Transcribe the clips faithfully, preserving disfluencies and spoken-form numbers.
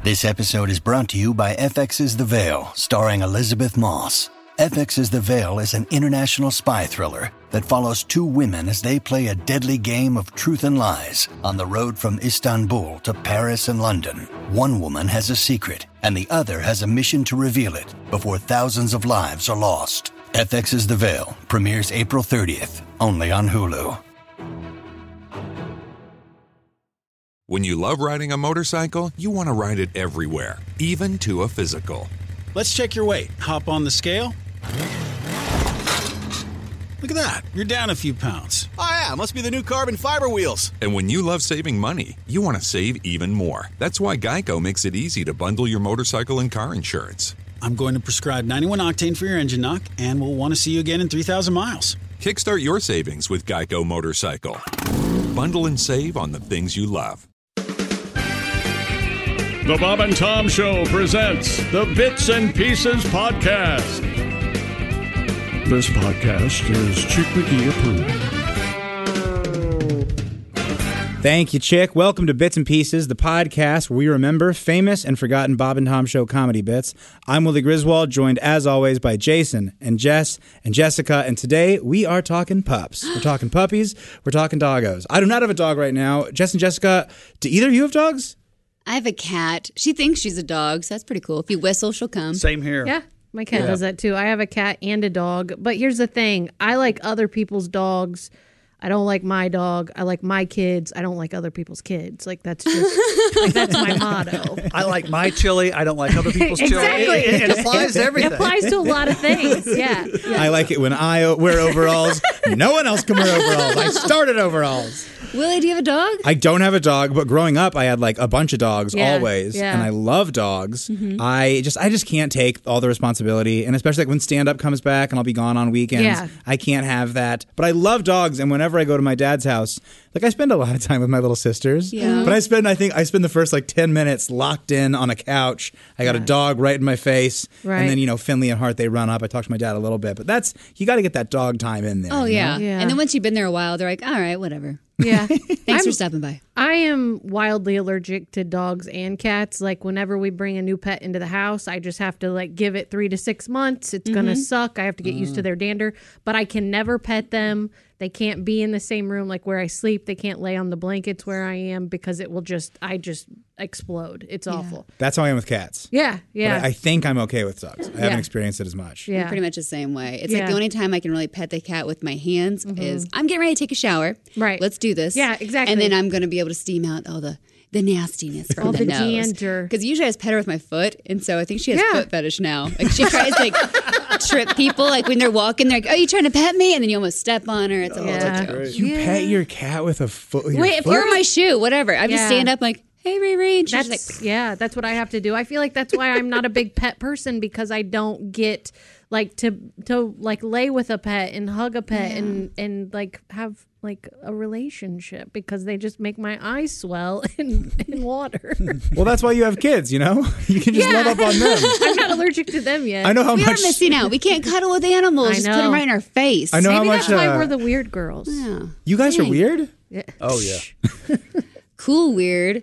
This episode is brought to you by F X's The Veil, starring Elizabeth Moss. F X's The Veil is an international spy thriller that follows two women as they play a deadly game of truth and lies on the road from Istanbul to Paris and London. One woman has a secret, and the other has a mission to reveal it before thousands of lives are lost. F X's The Veil premieres April thirtieth, only on Hulu. When you love riding a motorcycle, you want to ride it everywhere, even to a physical. Let's check your weight. Hop on the scale. Look at that. You're down a few pounds. Oh, yeah. Must be the new carbon fiber wheels. And when you love saving money, you want to save even more. That's why Geico makes it easy to bundle your motorcycle and car insurance. I'm going to prescribe ninety-one octane for your engine knock, and we'll want to see you again in three thousand miles. Kickstart your savings with Geico Motorcycle. Bundle and save on the things you love. The Bob and Tom Show presents the Bits and Pieces Podcast. This podcast is Chick McGee approved. Thank you, Chick. Welcome to Bits and Pieces, the podcast where we remember famous and forgotten Bob and Tom Show comedy bits. I'm Willie Griswold, joined as always by Jason and Jess and Jessica, and today we are talking pups. We're talking puppies. We're talking doggos. I do not have a dog right now. Jess and Jessica, do either of you have dogs? I have a cat. She thinks she's a dog, so that's pretty cool. If you whistle, she'll come. Same here. Yeah, my cat yeah. does that too. I have a cat and a dog. But here's the thing. I like other people's dogs. I don't like my dog. I like my kids. I don't like other people's kids. Like, that's just, like, that's my motto. I like my chili. I don't like other people's exactly. chili. It, it applies to everything. It applies to a lot of things. Yeah. yeah. I like it when I wear overalls. No one else can wear overalls. I started overalls. Willie, do you have a dog? I don't have a dog, but growing up, I had like a bunch of dogs yeah, always, yeah. and I love dogs. Mm-hmm. I just, I just can't take all the responsibility, and especially like when stand-up comes back, and I'll be gone on weekends. Yeah. I can't have that. But I love dogs, and whenever I go to my dad's house, like I spend a lot of time with my little sisters. Yeah. But I spend, I think, I spend the first like ten minutes locked in on a couch. I got yeah. a dog right in my face, right. and then you know Finley and Hart they run up. I talk to my dad a little bit, but that's you got to get that dog time in there. Oh yeah. yeah, and then once you've been there a while, they're like, all right, whatever. Yeah. Thanks I'm, for stopping by. I am wildly allergic to dogs and cats. Like, whenever we bring a new pet into the house, I just have to like give it three to six months. It's mm-hmm. gonna suck. I have to get mm. used to their dander, but I can never pet them. They can't be in the same room like where I sleep. They can't lay on the blankets where I am because it will just, I just explode. It's yeah. awful. That's how I am with cats. Yeah, yeah. But I, I think I'm okay with dogs. I yeah. haven't experienced it as much. Yeah. I'm pretty much the same way. It's yeah. like the only time I can really pet the cat with my hands mm-hmm. is I'm getting ready to take a shower. Right. Let's do this. Yeah, exactly. And then I'm going to be able to steam out all the the nastiness from all the, the nose. dander. Because usually I just pet her with my foot, and so I think she has yeah. foot fetish now. Like she tries to like trip people, like when they're walking, they're like, "Oh, you trying to pet me?" And then you almost step on her. It's a yeah. whole deal. You yeah. pet your cat with a foot. With Wait, your if foot? you're on my shoe, whatever. I just yeah. stand up like, "Hey, Riri." And she's That's like, yeah, that's what I have to do. I feel like that's why I'm not a big pet person, because I don't get like to to like lay with a pet and hug a pet yeah. and and like have like a relationship, because they just make my eyes swell in, in water. Well, that's why you have kids, you know? You can just Yeah. love up on them. I'm not allergic to them yet. I know how we much are missing out. We can't cuddle with animals. I Just put know. them right in our face. I know Maybe how that's much why uh, we're the weird girls. Yeah. you guys Dang. are weird? Yeah. Oh, yeah. Cool, weird.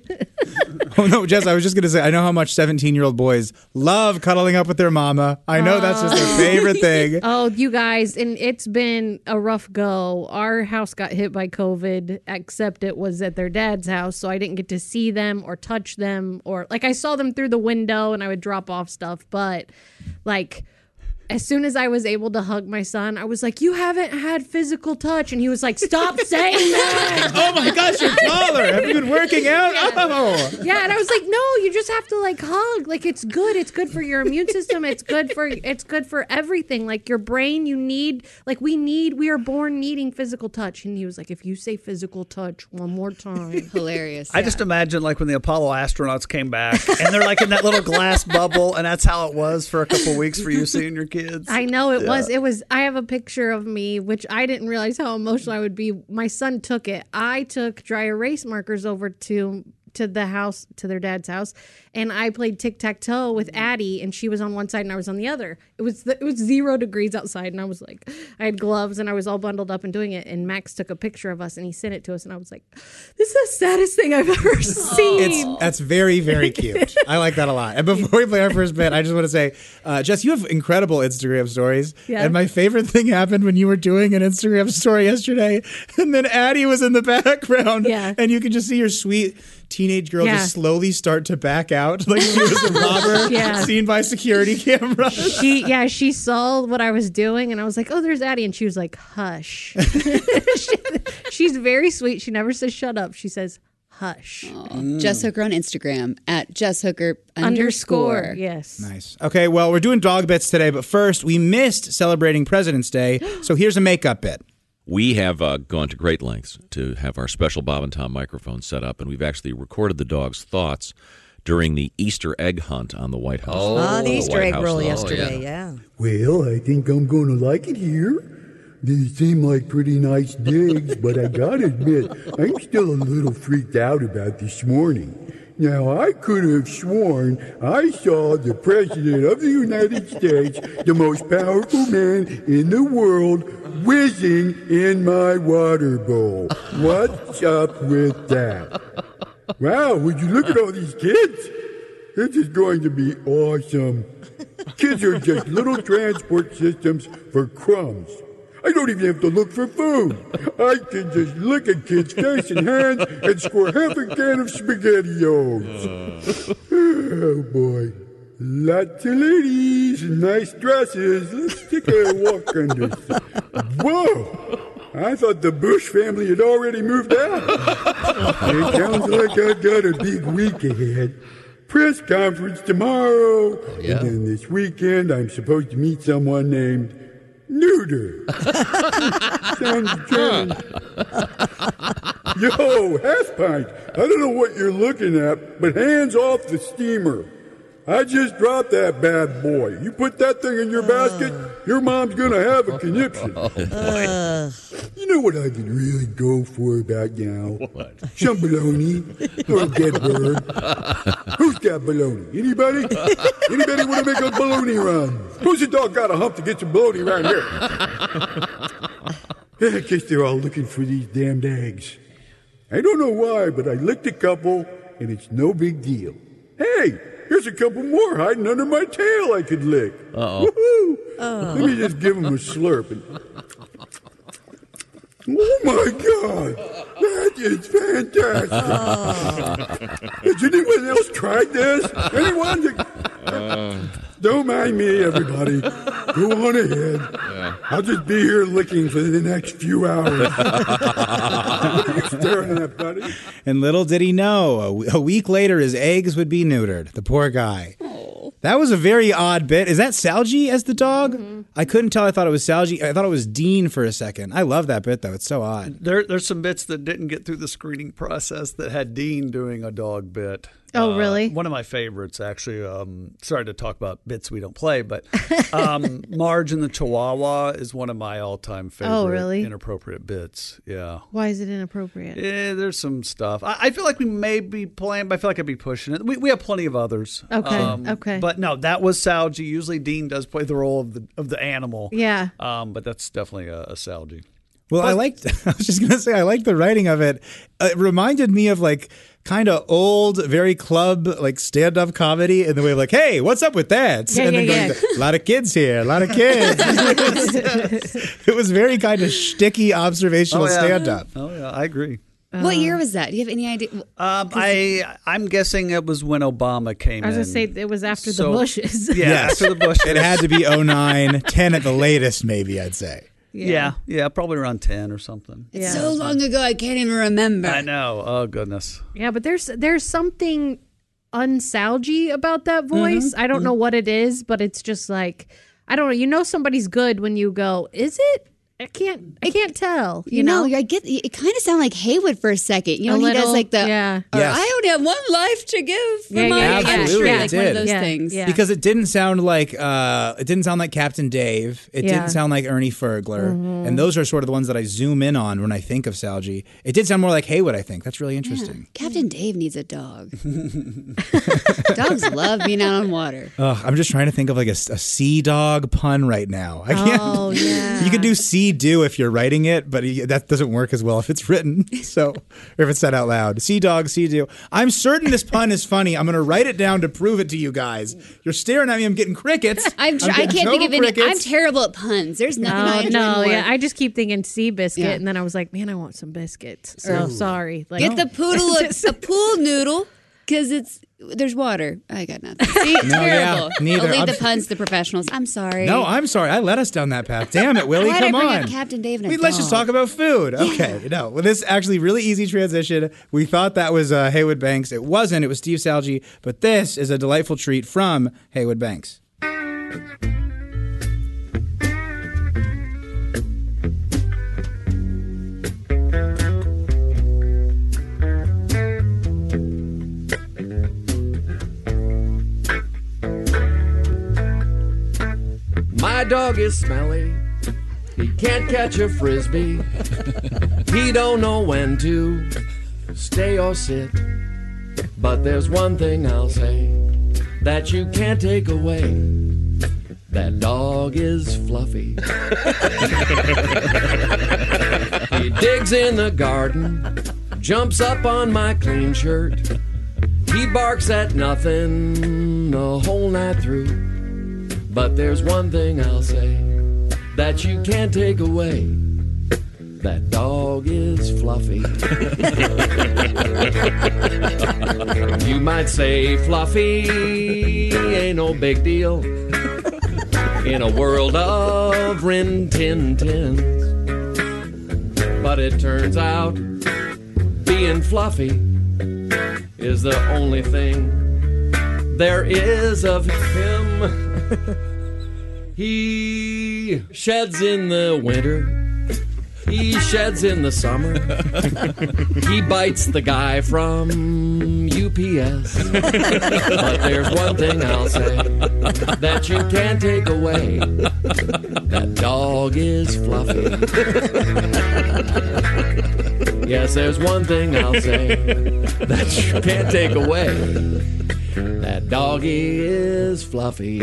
Oh, no, Jess, I was just going to say, I know how much seventeen-year-old boys love cuddling up with their mama. I know that's just their favorite thing. Oh, you guys, and it's been a rough go. Our house got hit by COVID, except it was at their dad's house, so I didn't get to see them or touch them, or like I saw them through the window and I would drop off stuff, but like as soon as I was able to hug my son, I was like, "You haven't had physical touch," and he was like, "Stop saying that." Oh my gosh, you're taller. Have you been working out? Yeah. Oh. Yeah, and I was like, "No, you just have to like hug. Like it's good. It's good for your immune system. It's good for it's good for everything. Like your brain, you need like we need we are born needing physical touch." And he was like, "If you say physical touch one more time." Hilarious. I just imagine like when the Apollo astronauts came back and they're like in that little glass bubble, and that's how it was for a couple weeks for you seeing your kids. I know it Yeah. was. It was. I have a picture of me, which I didn't realize how emotional I would be. My son took it. I took dry erase markers over to to the house, to their dad's house, and I played tic-tac-toe with Addie, and she was on one side and I was on the other. It was the, it was zero degrees outside, and I was like, I had gloves and I was all bundled up and doing it, and Max took a picture of us and he sent it to us, and I was like, this is the saddest thing I've ever seen. It's, that's very, very cute. I like that a lot. And before we play our first bit, I just want to say, uh, Jess, you have incredible Instagram stories. Yeah. And my favorite thing happened when you were doing an Instagram story yesterday, and then Addie was in the background, yeah. and you could just see your sweet teenage girl Yeah. just slowly start to back out like she was a robber Yeah. seen by security cameras. She, yeah, she saw what I was doing, and I was like, "Oh, there's Addie," and she was like, "Hush." she, she's very sweet. She never says "shut up." She says, "Hush." Mm. Jess Hooker on Instagram at Jess Hooker underscore. Underscore. Yes. Nice. Okay, well, we're doing dog bits today, but first, we missed celebrating President's Day, so here's a makeup bit. We have uh, gone to great lengths to have our special Bob and Tom microphone set up, and we've actually recorded the dog's thoughts during the Easter egg hunt on the White House. Oh, ah, the Easter White egg House roll lawn. yesterday, Oh, yeah. Well, I think I'm going to like it here. They seem like pretty nice digs, but I gotta admit, I'm still a little freaked out about this morning. Now, I could have sworn I saw the President of the United States, the most powerful man in the world, whizzing in my water bowl. What's up with that? Wow, would you look at all these kids? This is going to be awesome. Kids are just little transport systems for crumbs. I don't even have to look for food. I can just lick a kid's face and hands and score half a can of SpaghettiOs. Oh, boy. Lots of ladies and nice dresses. Let's take a walk under. Whoa! I thought the Bush family had already moved out. It sounds like I've got a big week ahead. Press conference tomorrow. Oh, yeah. And then this weekend, I'm supposed to meet someone named Neuter. Sounds strange. Yo, half pint. I don't know what you're looking at, but hands off the steamer. I just dropped that bad boy. You put that thing in your basket, your mom's gonna have a conniption. Oh, Uh, You know what I could really go for about now? What? Some bologna or a dead bird. Who's got bologna? Anybody? Anybody want to make a bologna run? Who's the dog got a hump to get some bologna around here? I guess they're all looking for these damned eggs. I don't know why, but I licked a couple, and it's no big deal. Hey! Here's a couple more hiding under my tail I could lick. Uh-oh. Woohoo! Oh. Let me just give them a slurp. And... Oh, my God! That is fantastic! Oh. Has anyone else tried this? Anyone? Uh. Don't mind me, everybody. Go on ahead. Yeah. I'll just be here licking for the next few hours. What are you staring at, buddy? And little did he know, a, w- a week later, his eggs would be neutered. The poor guy. Oh. That was a very odd bit. Is that Salji as the dog? Mm-hmm. I couldn't tell. I thought it was Salji. I thought it was Dean for a second. I love that bit, though. It's so odd. There, there's some bits that didn't get through the screening process that had Dean doing a dog bit. Oh, really? Uh, one of my favorites, actually. Um, sorry to talk about bits we don't play, but um, Marge and the Chihuahua is one of my all-time favorite Oh, really? inappropriate bits. Yeah. Why is it inappropriate? Yeah, there's some stuff. I, I feel like we may be playing, but I feel like I'd be pushing it. We, we have plenty of others. Okay, Um, okay. But no, that was Salji. Usually Dean does play the role of the of the animal. Yeah. Um, but that's definitely a, a Salji. Well, I liked, I was just going to say, I liked the writing of it. It reminded me of like kind of old, very club, like stand-up comedy in the way of like, hey, what's up with that? Yeah, and then yeah, going, a lot of kids here, a lot of kids. it, was, it was very kind of shticky observational Oh, yeah. stand-up. Oh, yeah, I agree. What year was that? Do you have any idea? Um, I I'm guessing it was when Obama came I was in. going to say it was after So- the Bushes. Yeah, Yes. after the Bushes. It had to be oh nine, ten at the latest, maybe, I'd say. Yeah. yeah, probably around ten or something. It's Yeah. so long ago, I can't even remember. I know. Oh goodness. Yeah, but there's there's something unsalgy about that voice. Mm-hmm. I don't know what it is, but it's just like I don't know. You know somebody's good when you go, is it? I can't. I can't tell. You, You know, know. I get it. Kind of sound like Haywood for a second. You know, A when he does little, like the. yeah. Or, Yes. I only have one life to give for Yeah, my yeah, country. absolutely, Like it one of did. those Yeah, things. yeah. Because it didn't sound like uh, it didn't sound like Captain Dave. It Yeah. didn't sound like Ernie Fergler, and those are sort of the ones that I zoom in on when I think of Salji. It did sound more like Haywood. I think that's really interesting. Captain Dave needs a dog. Dogs love being out on water. Ugh, I'm just trying to think of like a, a sea dog pun right now. I can't. Oh yeah. You could do sea do if you're writing it, but he, that doesn't work as well if it's written. So, or if it's said out loud. Sea dog, sea do. I'm certain this pun is funny. I'm going to write it down to prove it to you guys. You're staring at me. I'm getting crickets. I'm tr- I'm I getting can't think of total any. I'm crickets. terrible at puns. There's nothing I No, enjoy no, more. yeah. I just keep thinking sea biscuit, Yeah. and then I was like, man, I want some biscuits. So sorry. Like, Get the poodle a, a pool noodle because it's there's water. I got nothing. See, No, yeah, terrible. neither. I'll leave I'm- the puns to the professionals. I'm sorry. No, I'm sorry. I led us down that path. Damn it, Willie. Why did I Come bring on. up Captain Dave and a Wait, let's just dog? talk about food. Okay, no. Well, this actually really easy transition. We thought that was uh, Haywood Banks. It wasn't. It was Steve Salji. But this is a delightful treat from Haywood Banks. My dog is smelly. He can't catch a frisbee. He don't know when to stay or sit. But there's one thing I'll say that you can't take away. That dog is Fluffy. He digs in the garden, jumps up on my clean shirt. He barks at nothing the whole night through. But there's one thing I'll say that you can't take away. That dog is Fluffy. You might say Fluffy ain't no big deal in a world of Rin Tin Tins. But it turns out being Fluffy is the only thing there is of him. He sheds in the winter. He sheds in the summer. He bites the guy from U P S. But there's one thing I'll say that you can't take away. That dog is Fluffy. Yes, there's one thing I'll say that you can't take away. That doggy is Fluffy.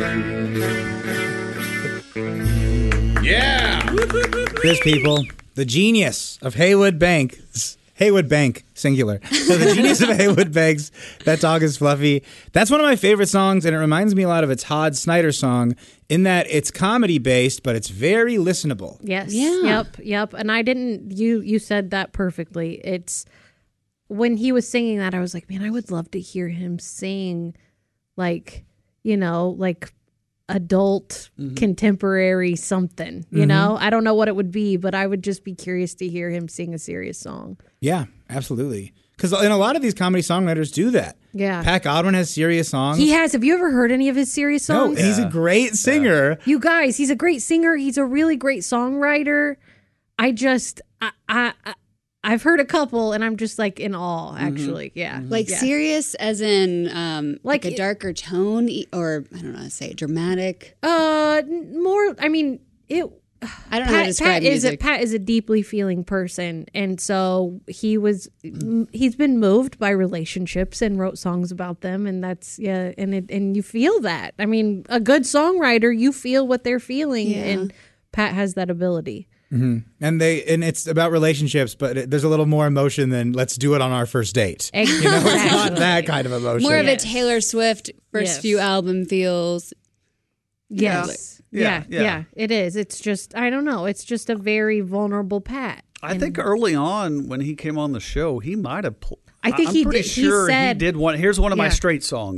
Yeah! There's people. The genius of Haywood Banks. Haywood Bank, singular. So the genius of Haywood Banks. That dog is Fluffy. That's one of my favorite songs, and it reminds me a lot of a Todd Snyder song in that it's comedy-based, but it's very listenable. Yes. Yeah. Yep. Yep. And I didn't. You you said that perfectly. It's when he was singing that, I was like, man, I would love to hear him sing, like, you know, like adult Mm-hmm. contemporary something. You Mhm. know, I don't know what it would be, but I would just be curious to hear him sing a serious song. Yeah, absolutely. Because and a lot of these comedy songwriters do that. Yeah. Pat Godwin has serious songs. He has. Have you ever heard any of his serious No, songs? and he's a great singer. You guys, he's a great singer. He's a really great songwriter. I just, I, I, I- I've heard a couple, and I'm just like in awe. Actually, yeah, Like yeah. serious, as in um, like, Like a it- darker tone, e- or I don't know how to say it, dramatic. Uh, n- more. I mean, it. I don't know how to Pat, describe Pat is a music. Pat is a deeply feeling person, and so he was. He's been moved by relationships and wrote songs about them, and that's yeah. And it and you feel that. I mean, a good songwriter, you feel what they're feeling, Yeah. and Pat has that ability. hmm And they and it's about relationships, but it, there's a little more emotion than let's do it on our first date. You know, it's not that kind of emotion. More of Yes. a Taylor Swift first Yes. few album feels. Yes. Yeah, Yeah, yeah. yeah, it is. It's just, I don't know. It's just a very vulnerable Pat. I think early on when he came on the show, he might have. Pl- I think I'm he pretty did- he sure said- he did one. Here's one of my Yeah. straight songs. Yeah.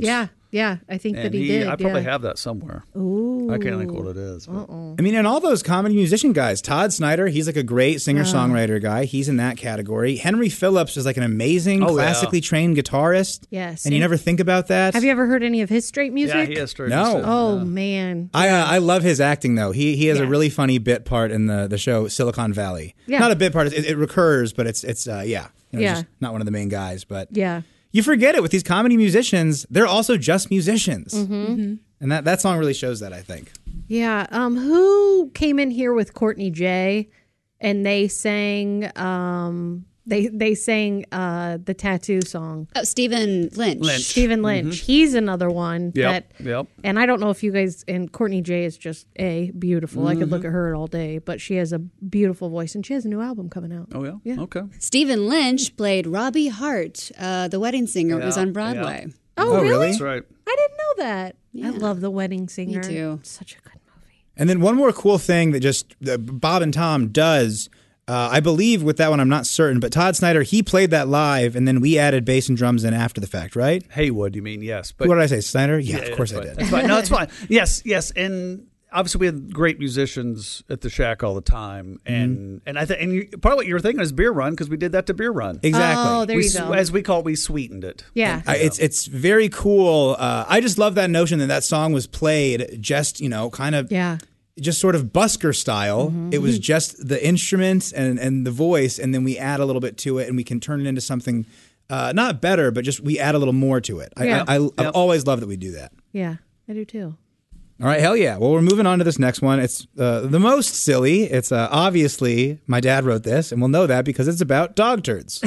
Yeah, I think And that he, did. I probably yeah. have that somewhere. Ooh. I can't think what it is. but- Uh-oh. I mean, and all those comedy musician guys, Todd Snyder, he's like a great singer-songwriter guy. He's in that category. Henry Phillips is like an amazing, Oh, yeah. classically trained guitarist. Yes. And you never think about that. Have you ever heard any of his straight music? Yeah, he has straight No. music. Oh, Yeah. man. I uh, I love his acting though. He he has a Yeah. really funny bit part in the, the show Silicon Valley. Yeah. Not a bit part. It, it recurs, but it's it's uh, yeah. You know, Yeah. just not one of the main guys, but Yeah. you forget it with these comedy musicians. They're also just musicians, Mm-hmm. and that that song really shows that. I think. Yeah. Um, who came in here with Courtney J and they sang um they they sang uh the tattoo song. Oh, Stephen Lynch. Lynch. Stephen Lynch. He's another one Yep, that yep. and I don't know if you guys and Courtney J is just a beautiful. I could look at her all day, but she has a beautiful voice and she has a new album coming out. Oh, yeah? Yeah. Okay. Stephen Lynch played Robbie Hart, uh, the wedding singer. It was Yeah, on Broadway. Oh, Oh, really? really? That's right. I didn't know that. Yeah. I love The Wedding Singer. too. It's such a good movie. And then one more cool thing that just uh, Bob and Tom does. Uh, I believe with that one, I'm not certain, but Todd Snyder, he played that live, and then we added bass and drums in after the fact, right? Haywood, you mean? Yes. But What did I say, Snyder? Yeah, Yeah, of course I that's did. fine. That's fine. No, it's fine. Yes, yes, and obviously we had great musicians at the Shack all the time, and and I think and you, part of what you were thinking is Beer Run because we did that to Beer Run. Exactly. Oh, there we, you s- go. As we call it, we sweetened it. Yeah. Uh, it's it's very cool. Uh, I just love that notion that that song was played just, you know, kind of Yeah. just sort of busker style. It was just the instruments and, and the voice, and then we add a little bit to it, and we can turn it into something uh, not better, but just we add a little more to it. I, Yeah. I, I, I've Yep. always loved that we do that. Yeah. I do too. All right, hell yeah. Well, we're moving on to this next one. It's uh, the most silly. It's uh, obviously my dad wrote this, and we'll know that because it's about dog turds.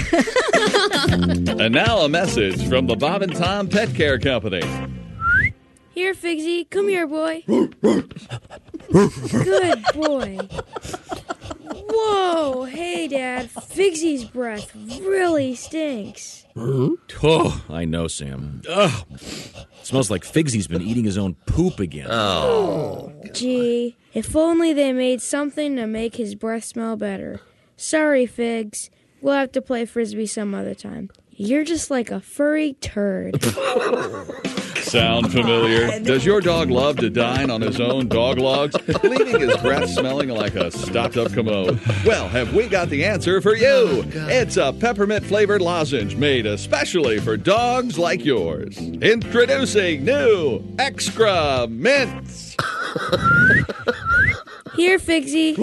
And now a message from the Bob and Tom Pet Care Company. Here, Figsy. Come here, boy. Good boy. Whoa. Hey, Dad. Figsy's breath really stinks. Oh, I know, Sam. Ugh. Smells like Figsy's been eating his own poop again. Oh. Gee, if only they made something to make his breath smell better. Sorry, Figs. We'll have to play Frisbee some other time. You're just like a furry turd. Sound familiar? Does your dog love to dine on his own dog logs, leaving his breath smelling like a stopped-up commode? Well, have we got the answer for you? It's a peppermint-flavored lozenge made especially for dogs like yours. Introducing new Extra Mints. Here, Figsy.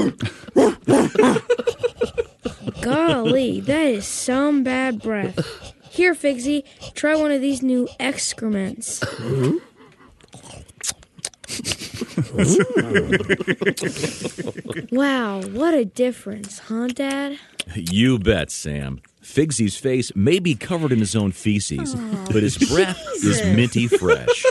Golly, that is some bad breath. Here, Figsy, try one of these new excrements. Wow, what a difference, huh, Dad? You bet, Sam. Figsy's face may be covered in his own feces, but his breath is minty fresh.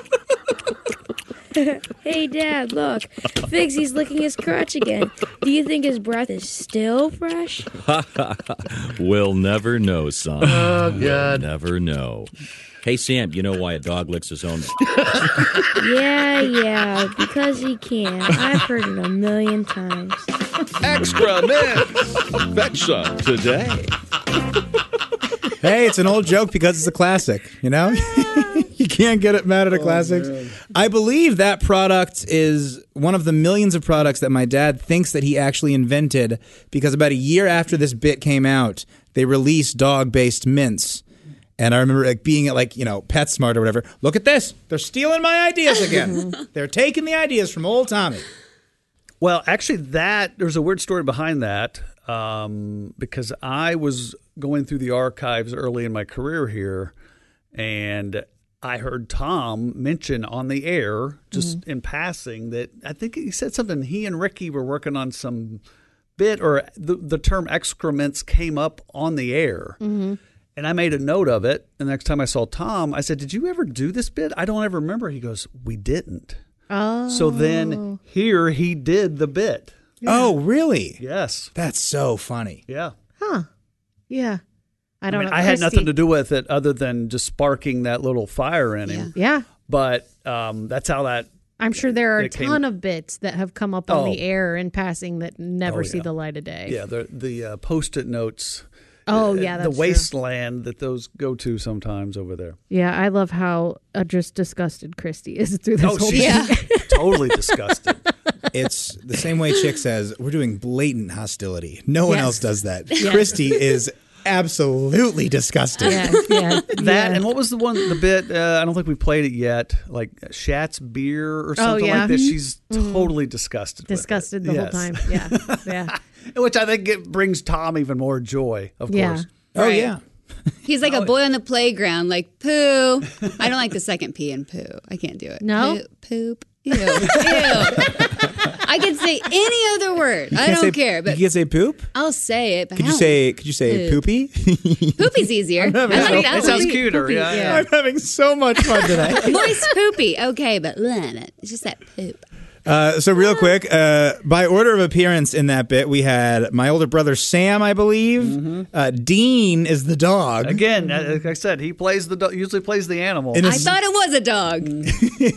Hey, Dad, look. Figsy's licking his crotch again. Do you think his breath is still fresh? We'll never know, son. Oh, God. We'll never know. Hey, Sam, you know why a dog licks his own... Yeah, yeah, because he can. I've heard it a million times. Extra Mints. Fetch some today. Hey, it's an old joke because it's a classic, you know? You can't get it mad at a classic. I believe that product is one of the millions of products that my dad thinks that he actually invented because about a year after this bit came out, they released dog-based mints. And I remember like being at like, you know, PetSmart or whatever. Look at this. They're stealing my ideas again. They're taking the ideas from old Tommy. Well, actually, that there's a weird story behind that um, because I was going through the archives early in my career here, and I heard Tom mention on the air, just mm-hmm. in passing, that I think he said something. He and Ricky were working on some bit, or the, the term excrements came up on the air. Mm-hmm. And I made a note of it. And the next time I saw Tom, I said, "Did you ever do this bit?" I don't ever remember. He goes, "We didn't." Oh. So then here he did the bit. Yeah. Oh, really? Yes. That's so funny. Yeah. Huh. Yeah. I don't I mean, know. I had Christy. nothing to do with it other than just sparking that little fire in him. Yeah. But um, that's how that. I'm sure there are a it came- ton of bits that have come up on Oh. the air in passing that never Oh, see yeah. the light of day. Yeah. The, the uh, Post-it notes Oh, yeah, the that's true. wasteland that those go to sometimes over there. Yeah, I love how uh, just disgusted Christy is through this Oh, whole she's thing. totally disgusted. It's the same way Chick says, we're doing blatant hostility. No one Yes. else does that. Yes. Christy is absolutely disgusted. Yeah, yeah. That yeah. and what was the one the bit? Uh, I don't think we played it yet. Like Shat's beer or something yeah. like that. She's Mhm. totally disgusted. with disgusted it. the Yes. whole time. Yeah, yeah. Which I think it brings Tom even more joy. Of Yeah. course. Oh, Right. yeah. He's like a boy on the playground, like poo. I don't like the second P in poo. I can't do it. No? Poop. poop. Ew. Ew. I can say any other word. You I can't don't say- care, but you can't say poop? I'll say it. But Could I you don't- say could you say Poop. poopy? Poopy's easier. I like having that It sounds one. cuter. Poopy, Yeah. yeah. I'm having so much fun today. Moist poopy. Okay, but bleh, it's just that poop. Uh, so real quick, uh, by order of appearance in that bit, we had my older brother Sam, I believe. Mm-hmm. Uh, Dean is the dog. Again, uh, like I said, he plays the do- usually plays the animal. And I it's, thought it was a dog. and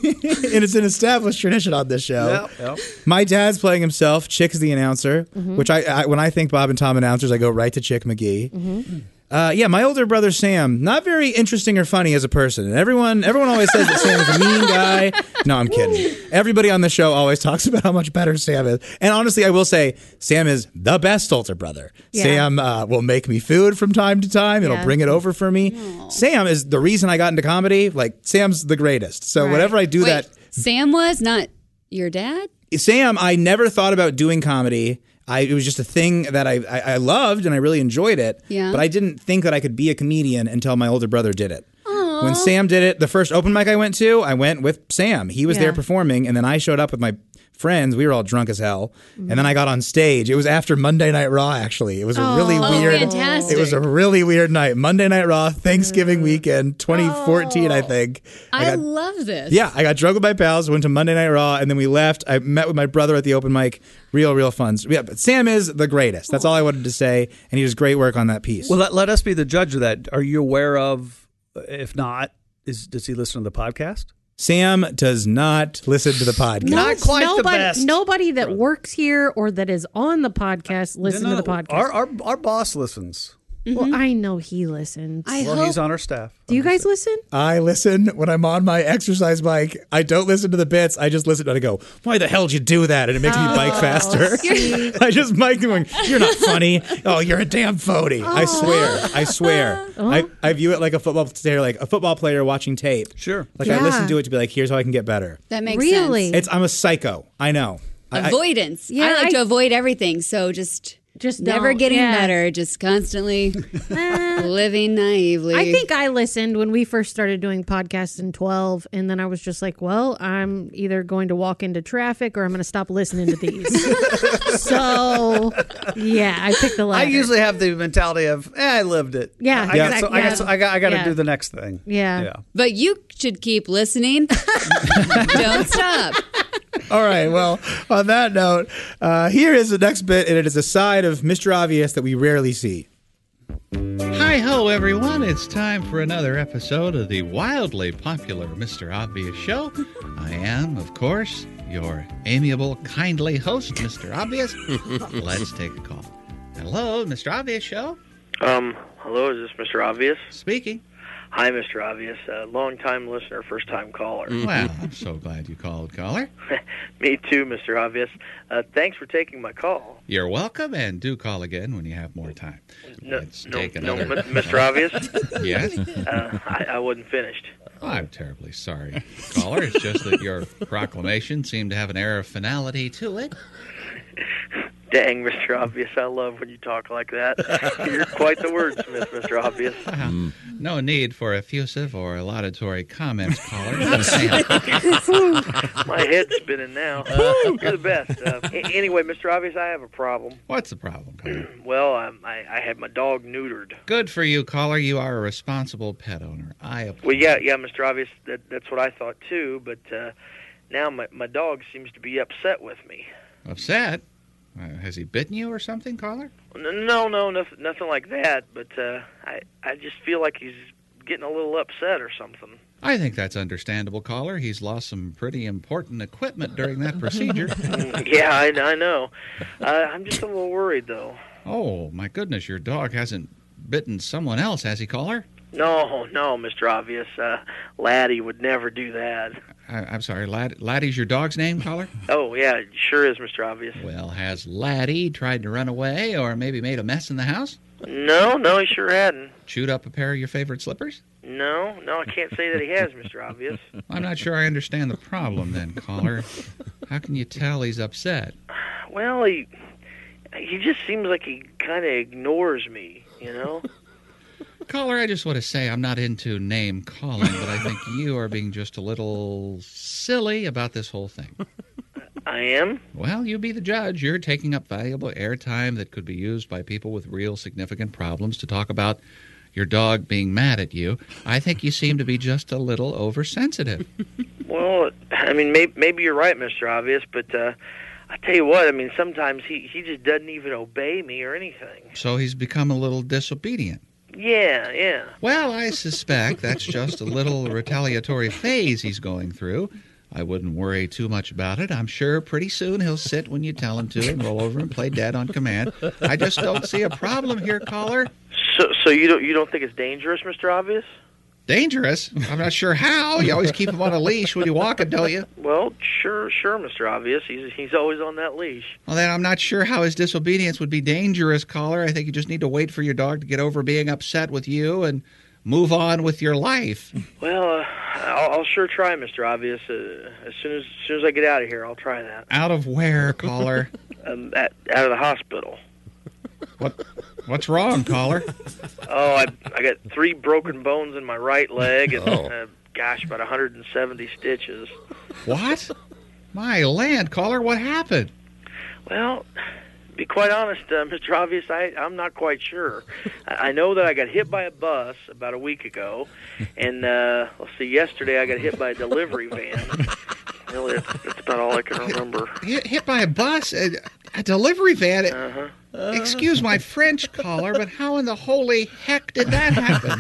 it's an established tradition on this show. Yep, yep. My dad's playing himself. Chick's the announcer, Mm-hmm. which I, I when I think Bob and Tom announcers, I go right to Chick McGee. Mm-hmm. Uh, yeah, my older brother Sam, not very interesting or funny as a person. And everyone, everyone always says that Sam is a mean guy. No, I'm kidding. Everybody on the show always talks about how much better Sam is. And honestly, I will say Sam is the best older brother. Yeah. Sam uh, will make me food from time to time. It'll Yeah. bring it over for me. Sam is the reason I got into comedy. Like Sam's the greatest. So Right. whenever I do Wait, that, Sam was not your dad? Sam, I never thought about doing comedy. I, it was just a thing that I, I, I loved and I really enjoyed it. Yeah. But I didn't think that I could be a comedian until my older brother did it. When Sam did it, the first open mic I went to, I went with Sam. He was Yeah. there performing, and then I showed up with my friends. We were all drunk as hell. And then I got on stage. It was after Monday Night Raw, actually. It was a really Oh, weird. fantastic. It was a really weird night. Monday Night Raw, Thanksgiving weekend, twenty fourteen, I think. I, got- love this. yeah, I got drunk with my pals, went to Monday Night Raw, and then we left. I met with my brother at the open mic. Real, real fun. Yeah, but Sam is the greatest. That's all I wanted to say, and he does great work on that piece. Well, let, let us be the judge of that. Are you aware of? If not, is does he listen to the podcast? Sam does not listen to the podcast. Not quite the nobody, best. Nobody that works here or that is on the podcast listen No, to the podcast. Our, our our boss listens. Well, I know he listens. I Well, hope. he's on our staff. Do you guys listen? I listen when I'm on my exercise bike. I don't listen to the bits. I just listen and I go, why the hell did you do that? And it makes me bike faster. see. I just mic going, you're not funny. Oh, you're a damn phony. I swear. I swear. I, I view it like a football player, like a football player watching tape. Sure. Like I Yeah. listen to it to be like, here's how I can get better. That makes Really? sense. It's I'm a psycho. I know. I- I- Avoidance. Yeah, I like I- to avoid everything, so just Just never don't. getting Yeah. better, just constantly Eh. living naively. I think I listened when we first started doing podcasts in twelve, and then I was just like, well, I'm either going to walk into traffic or I'm going to stop listening to these. So, yeah, I picked the I latter. usually have the mentality of, eh, I lived it. Yeah, I got, exact- so, I got, yeah. so, I got, I got to Yeah. do the next thing. Yeah. Yeah. But you should keep listening. Don't stop. All right. Well, on that note, uh, here is the next bit, and it is a side of Mister Obvious that we rarely see. Hi ho, everyone. It's time for another episode of the wildly popular Mister Obvious Show. I am, of course, your amiable, kindly host, Mister Obvious. Let's take a call. Hello, Mister Obvious Show. Um, hello, is this Mister Obvious? Speaking. Hi, Mister Obvious. Uh, long-time listener, first-time caller. Well, I'm so glad you called, caller. Me too, Mister Obvious. Uh, thanks for taking my call. You're welcome, and do call again when you have more time. No, Let's no, take no, another- Mi- Mister Obvious? Yes? Uh, I, I wasn't finished. Oh, I'm terribly sorry, caller. It's just that your proclamation seemed to have an air of finality to it. Dang, Mister Obvious, I love when you talk like that. You're quite the wordsmith, Mister Obvious. Well, no need for effusive or laudatory comments, caller. My head's spinning now. You're the best. Uh, a- anyway, Mister Obvious, I have a problem. What's the problem, caller? Well, um, I, I had my dog neutered. Good for you, caller. You are a responsible pet owner. I applaud. Well, yeah, yeah, Mister Obvious, that, that's what I thought too, but uh, now my, my dog seems to be upset with me. Upset? Uh, has he bitten you or something, caller? No, no, nothing, nothing like that, but uh, I, I just feel like he's getting a little upset or something. I think that's understandable, caller. He's lost some pretty important equipment during that procedure. Yeah, I, I know. Uh, I'm just a little worried, though. Oh, my goodness, your dog hasn't bitten someone else, has he, caller? No, no, Mister Obvious. Uh, Laddie would never do that. I, I'm sorry, Lad, Laddie's your dog's name, caller? Oh, yeah, it sure is, Mister Obvious. Well, has Laddie tried to run away or maybe made a mess in the house? No, no, he sure hadn't. Chewed up a pair of your favorite slippers? No, no, I can't say that he has, Mister Obvious. I'm not sure I understand the problem then, caller. How can you tell he's upset? Well, he he just seems like he kind of ignores me, you know? Caller, I just want to say I'm not into name calling, but I think you are being just a little silly about this whole thing. I am? Well, you be the judge. You're taking up valuable airtime that could be used by people with real significant problems to talk about your dog being mad at you. I think you seem to be just a little oversensitive. Well, I mean, maybe, maybe you're right, Mister Obvious, but uh, I tell you what, I mean, sometimes he, he just doesn't even obey me or anything. So he's become a little disobedient. Yeah, yeah. Well, I suspect that's just a little retaliatory phase he's going through. I wouldn't worry too much about it. I'm sure pretty soon he'll sit when you tell him to and roll over and play dead on command. I just don't see a problem here, caller. So, so you don't you don't think it's dangerous, Mister Obvious? Dangerous? I'm not sure how. You always keep him on a leash when you're walking, don't you? Well, sure, sure, Mister Obvious. He's he's always on that leash. Well, then I'm not sure how his disobedience would be dangerous, caller. I think you just need to wait for your dog to get over being upset with you and move on with your life. Well, uh, I'll, I'll sure try, Mister Obvious. Uh, as soon as, as soon as I get out of here, I'll try that. Out of where, caller? um, at, out of the hospital. What? What's wrong, caller? Oh, I I got three broken bones in my right leg and, Oh. uh, gosh, about one hundred seventy stitches. What? My land, caller, what happened? Well, to be quite honest, uh, Mister Obvious, I, I'm not quite sure. I, I know that I got hit by a bus about a week ago, and uh, let's see, yesterday I got hit by a delivery van. Really, that's, that's about all I can remember. Hit, hit by a bus? A, a delivery van? Uh-huh. Excuse my French, caller, but how in the holy heck did that happen?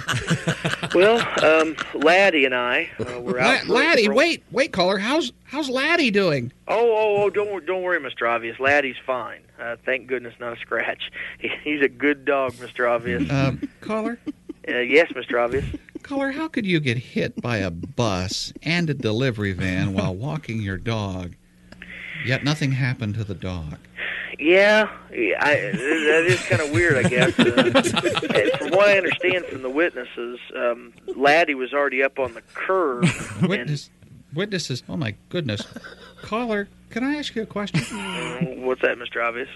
Well, um, Laddie and I uh, were out. La- Laddie, wait, wait, caller. How's how's Laddie doing? Oh, oh, oh! Don't don't worry, Mister Obvious. Laddie's fine. Uh, thank goodness, not a scratch. He, he's a good dog, Mister Obvious. Um, caller? Uh, yes, Mister Obvious. Caller, how could you get hit by a bus and a delivery van while walking your dog, yet nothing happened to the dog? Yeah, I, that is kind of weird, I guess. Uh, from what I understand from the witnesses, um, Laddie was already up on the curb. Witness, witnesses, oh my goodness. Caller, can I ask you a question? And, what's that, Mister Obvious?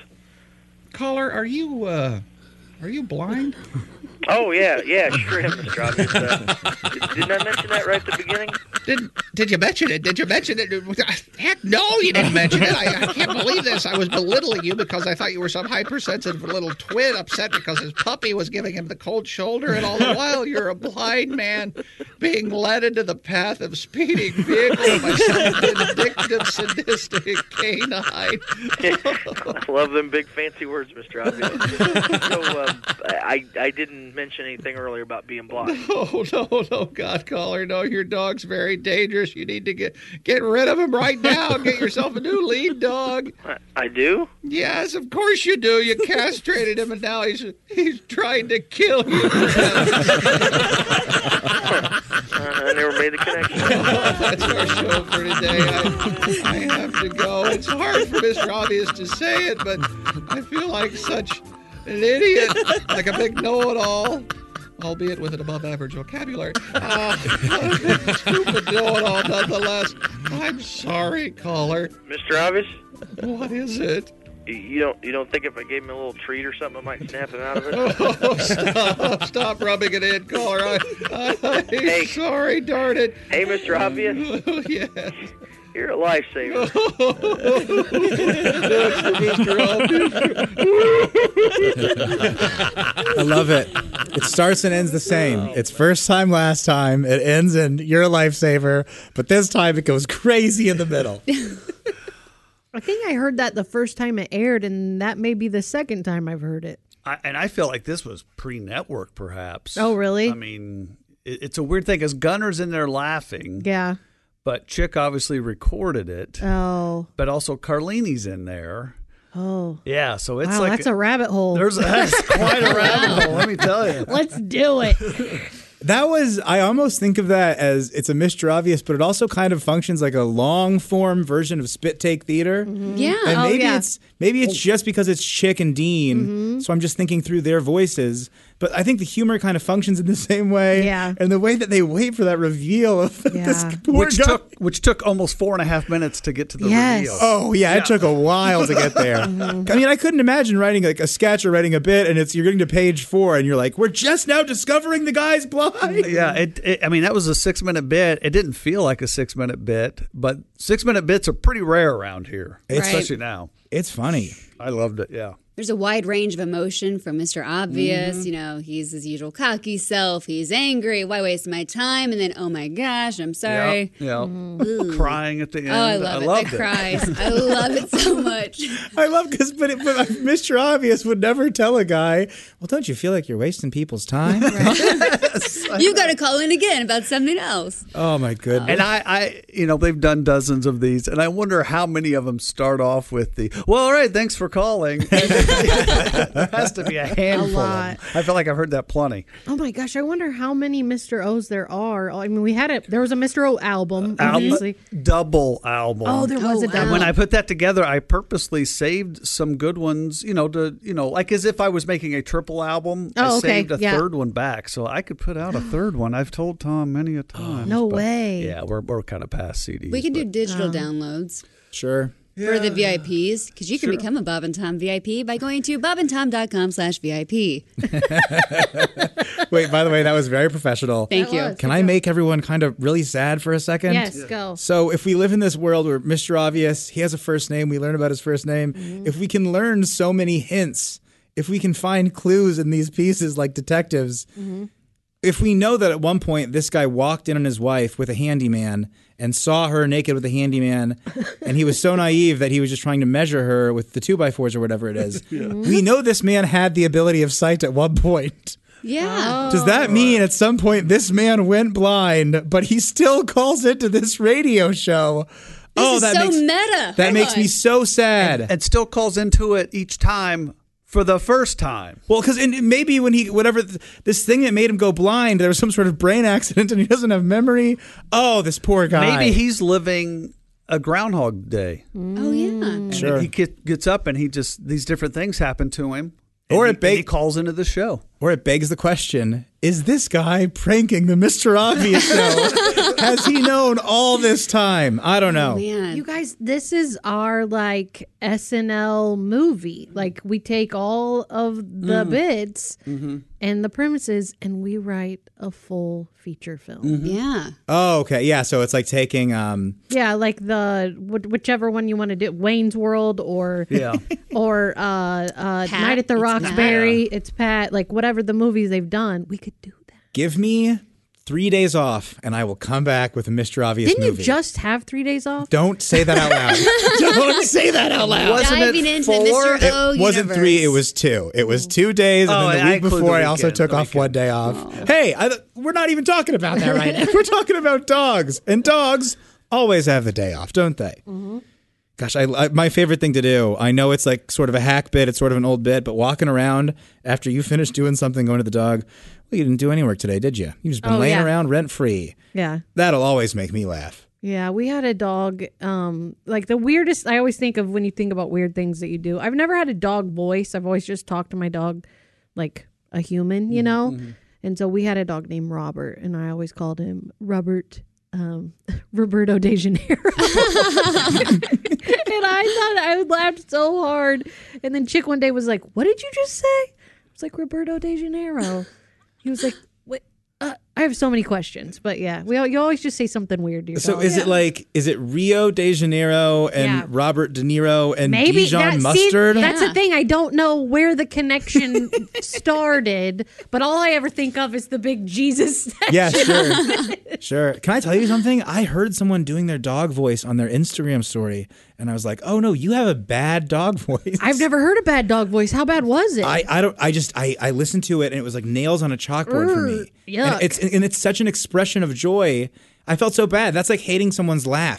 Caller, are you, uh, are you blind? Oh, yeah, yeah, sure am, Mister Obvious. Uh, did, didn't I mention that right at the beginning? Did Did you mention it? Did you mention it? Heck, no, you didn't mention it. I, I can't believe this. I was belittling you because I thought you were some hypersensitive little twin upset because his puppy was giving him the cold shoulder, and all the while you're a blind man being led into the path of speeding vehicle by some vindictive, sadistic canine. I love them big fancy words, Mister Obvious. So um, I, I didn't mention anything earlier about being blind. Oh, no, no, God, caller, no, your dog's very dangerous. You need to get get rid of him right now and get yourself a new lead dog. I, I do? Yes, of course you do. You castrated him, and now he's he's trying to kill you. I never made the connection. That's our show for today. I, I have to go. It's hard for Mister Obvious to say it, but I feel like such an idiot, like a big know-it-all, albeit with an above-average vocabulary. Uh, a stupid know-it-all, nonetheless. I'm sorry, caller. Mister Obvious? What is it? You don't you don't think if I gave him a little treat or something, I might snap him out of it? Oh, stop. Stop rubbing it in, caller. I, I, I'm Hey. sorry, darn it. Hey, Mister Obvious? Yes. You're a lifesaver. I love it. It starts and ends the same. It's first time, last time. It ends and you're a lifesaver. But this time it goes crazy in the middle. I think I heard that the first time it aired, and that may be the second time I've heard it. I, and I feel like this was pre-network, perhaps. Oh, really? I mean, it, it's a weird thing because Gunner's in there laughing. Yeah. But Chick obviously recorded it. Oh. But also Carlini's in there. Oh. Yeah, so it's wow, like that's a rabbit hole. There's that's quite a rabbit hole, let me tell you. Let's do it. That was, I almost think of that as it's a Mister Obvious, but it also kind of functions like a long form version of spit take theater. Mm-hmm. Yeah. And Oh, maybe yeah. it's maybe it's just because it's Chick and Dean. Mm-hmm. So I'm just thinking through their voices. But I think the humor kind of functions in the same way. Yeah. And the way that they wait for that reveal of Yeah. this poor Which guy. took which took almost four and a half minutes to get to the Yes. reveal. Oh yeah, it took a while to get there. Mm-hmm. I mean, I couldn't imagine writing like a sketch or writing a bit, and it's you're getting to page four, and you're like, "We're just now discovering the guy's blind." Yeah, it, it. I mean, that was a six-minute bit. It didn't feel like a six-minute bit, but six-minute bits are pretty rare around here, It's- especially now. It's funny. I loved it. Yeah. There's a wide range of emotion from Mister Obvious. Mm-hmm. You know, he's his usual cocky self. He's angry. Why waste my time? And then, oh my gosh, I'm sorry. Yeah. yeah. Crying at the end. Oh, I love I it. loved That cries. I love it so much. I love because, but, it, but Mister Obvious would never tell a guy, "Well, don't you feel like you're wasting people's time?" You got to call in again about something else. Oh my goodness! And I, I, you know, they've done dozens of these, and I wonder how many of them start off with the, well, all right, thanks for calling. There has to be a handful. A of lot. them. I feel like I've heard that plenty. Oh my gosh, I wonder how many Mister O's there are. I mean, we had a there was a Mister O album, obviously. Album, double album. Oh, there was Oh, a wow. double. And when I put that together, I purposely saved some good ones, you know, to, you know, like as if I was making a triple album. I Oh, okay, saved a yeah. third one back. So I could put out a third one. I've told Tom many a time. No way. Yeah, we're, we're kind of past C Ds. We can do but- digital Um, downloads Sure. for the V I Ps because you can become a Bob and Tom V I P by going to bobandtom.com slash VIP. Wait, by the way, that was very professional. Thank That you. was. Can I make everyone kind of really sad for a second? Yes, go. So if we live in this world where Mister Obvious, he has a first name, we learn about his first name. Mm-hmm. If we can learn so many hints, if we can find clues in these pieces like detectives, Mm-hmm. if we know that at one point this guy walked in on his wife with a handyman and saw her naked with a handyman, and he was so naive that he was just trying to measure her with the two by fours or whatever it is. We know this man had the ability of sight at one point. Yeah. Does that mean at some point this man went blind, but he still calls into this radio show? This oh, is that so makes meta. that Hang makes on. me so sad. And still calls into it each time for the first time. Well, because maybe when he, whatever, this thing that made him go blind, there was some sort of brain accident and he doesn't have memory. Oh, this poor guy. Maybe he's living a Groundhog Day. Oh, yeah. And Sure. he get, gets up and he just, these different things happen to him. Or and it he, and he beg- calls into the show. Or it begs the question, is this guy pranking the Mister Obvious show? Has he known all this time? I don't know. Oh, man. You guys, this is our like S N L movie. Like we take all of the bits and the premises and we write a full feature film. Yeah. Oh, okay. Yeah, so it's like taking um Yeah, like the wh- whichever one you want to do, Wayne's World or Yeah. or uh, uh, Pat, Night at the it's Roxbury. It's Pat. Like whatever the movies they've done, we could do that. give me three days off and I will come back with a Mister Obvious Didn't movie. you just have three days off? Don't say that out loud. Don't say that out loud. Wasn't Diving it into four? Mister It O wasn't universe. three, it was two. It was two days, and Oh, then the I week include before the I also weekend, took the off one weekend. day off. Hey, I, we're not even talking about that right now. We're talking about dogs. And dogs always have the day off, don't they? Gosh, I, I, my favorite thing to do, I know it's like sort of a hack bit, it's sort of an old bit, but walking around after you finish doing something, going to the dog, well, you didn't do any work today, did you? You've just been Oh, laying yeah. around rent-free. Yeah. That'll always make me laugh. Yeah, we had a dog. Um, like the weirdest. I always think of when you think about weird things that you do. I've never had a dog voice. I've always just talked to my dog like a human, you know. And so we had a dog named Robert, and I always called him Robert, um, Roberto De Janeiro. And I thought I laughed so hard. And then Chick one day was like, "What did you just say?" I was like, "Roberto De Janeiro." He was like, "Wait." Uh, I have so many questions, but yeah, we al- you always just say something weird to your So dog. is it like, is it Rio de Janeiro and Yeah. Robert De Niro and Maybe Dijon that, see, mustard? that's the thing. I don't know where the connection started, but all I ever think of is the big Jesus statue. Yeah, sure. Sure. Can I tell you something? I heard someone doing their dog voice on their Instagram story, and I was like, oh no, you have a bad dog voice. I've never heard a bad dog voice. How bad was it? I, I don't I just I, I listened to it and it was like nails on a chalkboard for me. Yuck. And it's and it's such an expression of joy. I felt so bad. That's like hating someone's laugh.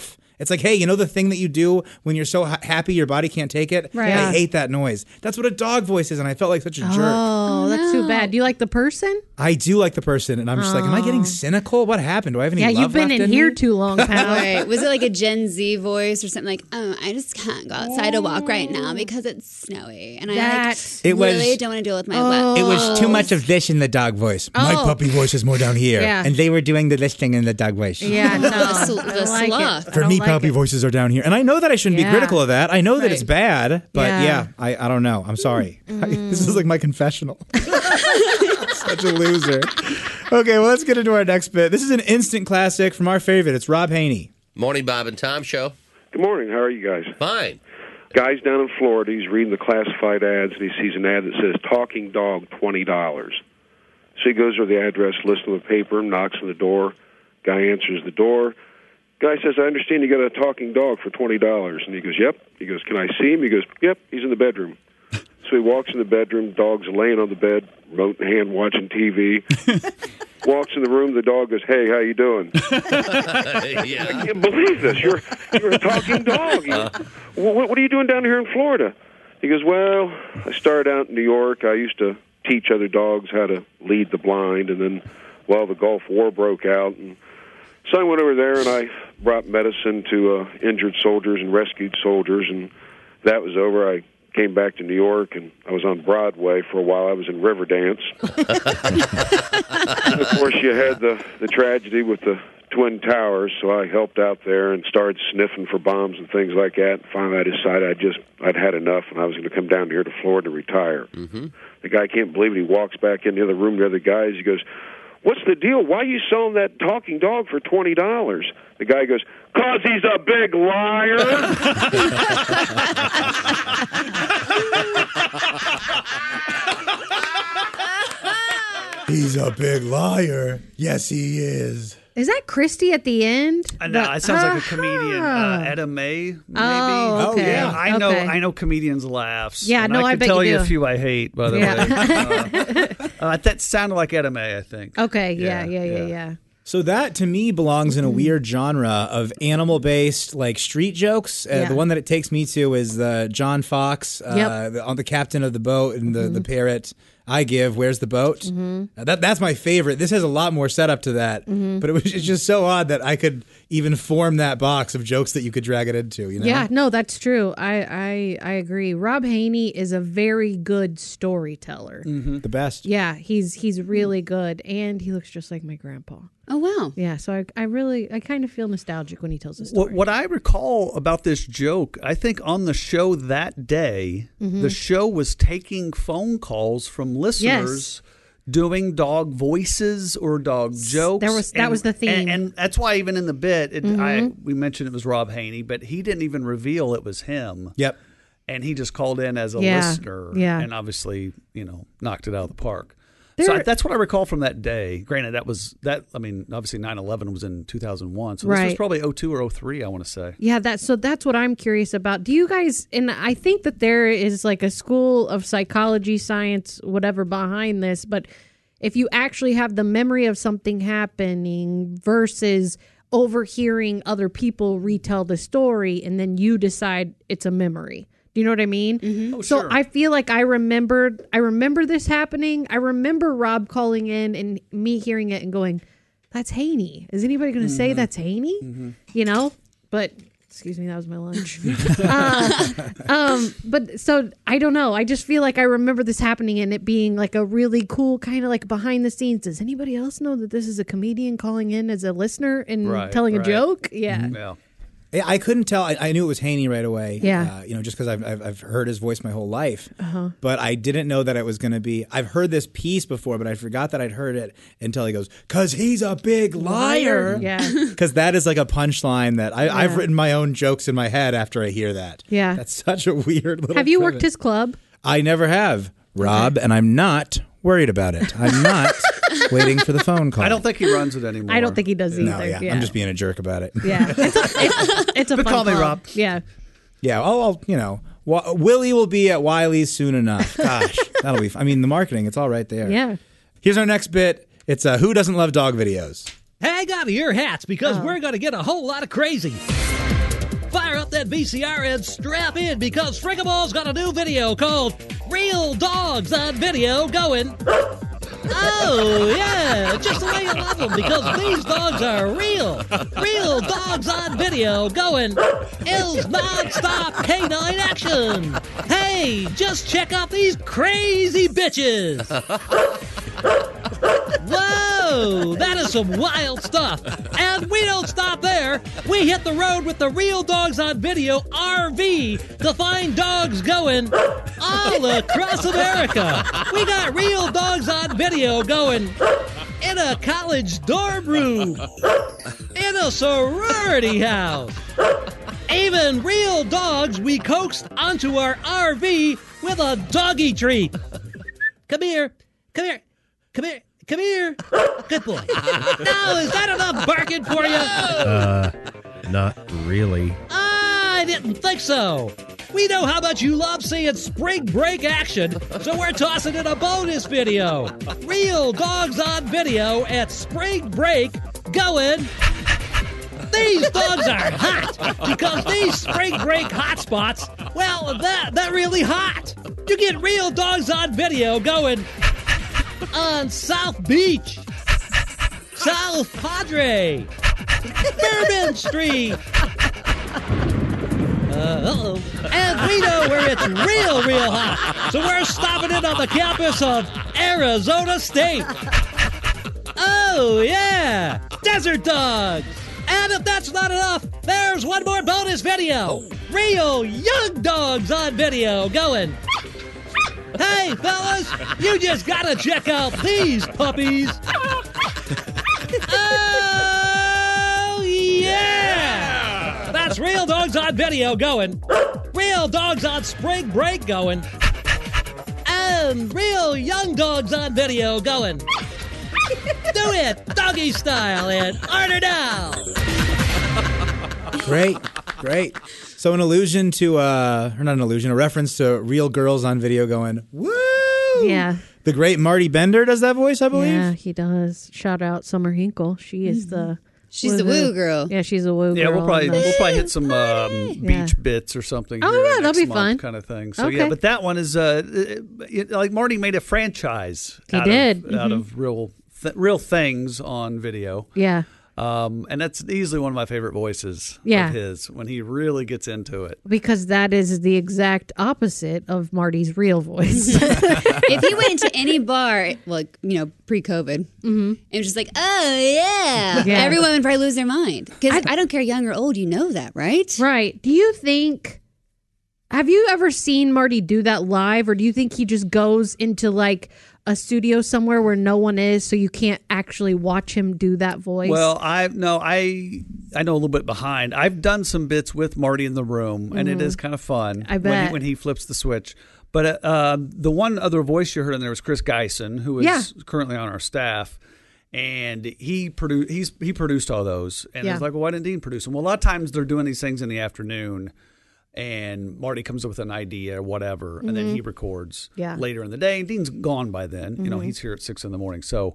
It's like, hey, you know the thing that you do when you're so ha- happy your body can't take it? Right. I hate that noise. That's what a dog voice is, and I felt like such a jerk. Oh, that's too bad. Do you like the person? I do like the person, and I'm just like, am I getting cynical? What happened? Do I have any Yeah, love you've been left in in here me? too long, pal. Right. Was it like a Gen Z voice or something like, oh, I just can't go outside to walk right now because it's snowy. And I like, It was- really don't want to deal with my wet It was too balls. much of this in the dog voice. My Oh. puppy voice is more down here. Yeah. And they were doing the listing in the dog voice. Yeah, no. The, sl- I the don't like it. sloth. I For don't me, like puppy it. voices are down here. And I know that I shouldn't Yeah. be critical of that. I know that Right. it's bad, but Yeah. yeah, I, I don't know. I'm sorry. This is like my confessional. Such a loser. Okay, well, let's get into our next bit. This is an instant classic from our favorite. It's Rob Haney. Morning, Bob and Tom show. Good morning. How are you guys? Fine. Guy's down in Florida. He's reading the classified ads, and he sees an ad that says "Talking Dog, twenty dollars." So he goes to the address, lists on the paper, knocks on the door. Guy answers the door. Guy says, "I understand you got a talking dog for twenty dollars." And he goes, "Yep." He goes, "Can I see him?" He goes, "Yep, he's in the bedroom." So he walks in the bedroom. Dog's laying on the bed, remote in hand, watching T V. Walks in the room. The dog goes, "Hey, how you doing?" yeah. I can't believe this. You're you're a talking dog. You, what, what are you doing down here in Florida? He goes, "Well, I started out in New York. I used to teach other dogs how to lead the blind, and then, well, the Gulf War broke out, and so I went over there and I brought medicine to uh, injured soldiers and rescued soldiers, and that was over. I came back to New York, and I was on Broadway for a while. I was in Riverdance. And, of course, you had the, the tragedy with the Twin Towers, so I helped out there and started sniffing for bombs and things like that. And finally, I decided I just I'd had enough, and I was going to come down here to Florida to retire. Mm-hmm. The guy can't believe it. He walks back in the other room to the other guys. He goes, "What's the deal? Why are you selling that talking dog for twenty dollars?" The guy goes, "'Cause he's a big liar." He's a big liar. Yes, he is. Is that Christy at the end? I know, The- it sounds like a comedian. Ah. Uh, Etta May, maybe. Oh, okay. yeah. I know. Okay. I know comedians' laughs. Yeah, and no, I I can bet tell you you do. a few I hate. By the Yeah. way, uh, uh, that sounded like Etta May. I think. Okay, yeah, yeah, yeah, yeah. So that to me belongs in a weird genre of animal-based like street jokes. Uh, Yeah. The one that it takes me to is the John Fox uh, Yep. the, on the captain of the boat and the, the parrot. I give. Where's the boat? Mhm. Uh, That that's my favorite. This has a lot more setup to that, Mhm. but it was it's just so odd that I could even form that box of jokes that you could drag it into. You know? Yeah, no, that's true. I, I I agree. Rob Haney is a very good storyteller. The best. Yeah, he's he's really good, and he looks just like my grandpa. Oh wow! Yeah, so I, I really I kind of feel nostalgic when he tells a story. What, what I recall about this joke, I think on the show that day, Mhm. the show was taking phone calls from listeners doing dog voices or dog jokes. There was- that And- was the theme. and, and that's why even in the bit, it, I Mhm. we mentioned it was Rob Haney, but he didn't even reveal it was him. Yep. And he just called in as a Yeah, listener, yeah. and obviously, you know, knocked it out of the park. There- so I, that's what I recall from that day. Granted, that was that. I mean, obviously, nine eleven was in two thousand one, so this was Right. probably oh two or oh three. I want to say. Yeah, that's so that's what I'm curious about. Do you guys, and I think that there is like a school of psychology, science, whatever behind this, but if you actually have the memory of something happening versus overhearing other people retell the story and then you decide it's a memory. Do you know what I mean? Mm-hmm. Oh, so sure. I feel like I remembered I remember this happening. I remember Rob calling in and me hearing it and going, "That's Haney. Is anybody going to say that's Haney?" You know? But excuse me, that was my lunch. uh, um, but so I don't know. I just feel like I remember this happening and it being like a really cool kind of like behind the scenes. Does anybody else know that this is a comedian calling in as a listener and Right, telling right. a joke? Yeah. Yeah. Yeah, I couldn't tell. I, I knew it was Haney right away. Yeah. Uh, you know, just because I've, I've I've heard his voice my whole life. Uh-huh. But I didn't know that it was going to be. I've heard this piece before, but I forgot that I'd heard it until he goes, "'Cause he's a big liar." Yeah. Because that is like a punchline that I, Yeah. I've written my own jokes in my head after I hear that. Yeah. That's such a weird little. Have you premise. worked his club? I never have, Rob, and I'm not worried about it. I'm not waiting for the phone call. I don't think he runs it anymore. I don't think he does No, either. yeah. Yeah. I'm just being a jerk about it. Yeah. It's a, it's, it's a But fun call me club. Rob. Yeah. Yeah, I'll, I'll you know, Wa- Willie will be at Wiley's soon enough. Gosh, that'll be. I mean, the marketing, it's all right there. Yeah. Here's our next bit. It's uh, Who Doesn't Love Dog Videos? Hang on to your hats because Oh. we're going to get a whole lot of crazy. fire up that V C R and strap in because Frickables got a new video called Real Dogs on Video going. Oh, yeah, just the way you love them because these dogs are real. Real dogs on video going, L's non-stop canine action. Hey, just check out these crazy bitches. Whoa, that is some wild stuff. And we don't stop there. We hit the road with the Real Dogs on Video R V to find dogs going all across America. We got Real Dogs on Video going in a college dorm room, in a sorority house. Even real dogs we coaxed onto our R V with a doggy treat. Come here, come here, come here. Come here. Good boy. Now, is that enough barking for you? Uh, not really. I didn't think so. We know how much you love seeing spring break action, so we're tossing in a bonus video. Real Dogs on Video at spring break going. These dogs are hot because these spring break hotspots, well, that, they're really hot. You get Real Dogs on Video going on South Beach, South Padre, Bourbon Street. Uh, uh-oh. And we know where it's real, real hot. So we're stopping in on the campus of Arizona State. Oh, yeah. Desert Dogs. And if that's not enough, there's one more bonus video. Real Young Dogs on Video going. Hey, fellas, you just gotta check out these puppies. Oh, yeah! That's Real Dogs on Video going. Real Dogs on Spring Break going. And Real Young Dogs on Video going. Do it, doggy style, and order now. Great, great. So an allusion to, uh, or not an allusion, a reference to Real Girls on Video going, woo! Yeah. The great Marty Bender does that voice, I believe? Yeah, he does. Shout out Summer Hinkle. She is the... She's the woo girl. Yeah, she's a woo girl. Yeah, we'll probably on the- we'll probably hit some um, beach Yeah. bits or something. Oh, here yeah, that'll next be month fun. kind of thing. So Okay. yeah, but that one is uh, it, it- like Marty made a franchise. He out did. of, out Mhm. of real th- real things on video. Yeah. Um, and that's easily one of my favorite voices Yeah. of his when he really gets into it. Because that is the exact opposite of Marty's real voice. If you went into any bar, like, you know, pre-COVID, and it was just like, oh, yeah, Yeah. everyone would probably lose their mind. Because I, don't care young or old, you know that, right? Right. Do you think, have you ever seen Marty do that live, or do you think he just goes into like a studio somewhere where no one is, so you can't actually watch him do that voice? Well, I no, I I know a little bit behind. I've done some bits with Marty in the room, and it Mhm. is kind of fun. I when bet. he, when he flips the switch. But uh, the one other voice you heard in there was Chris Geisen, who is Yeah. currently on our staff, and he produced he's he produced all those. And Yeah. it's like, well, why didn't Dean produce them? Well, a lot of times they're doing these things in the afternoon. And Marty comes up with an idea or whatever, and then Mhm. he records Yeah. later in the day. And Dean's gone by then. You know, Mhm. he's here at six in the morning. So,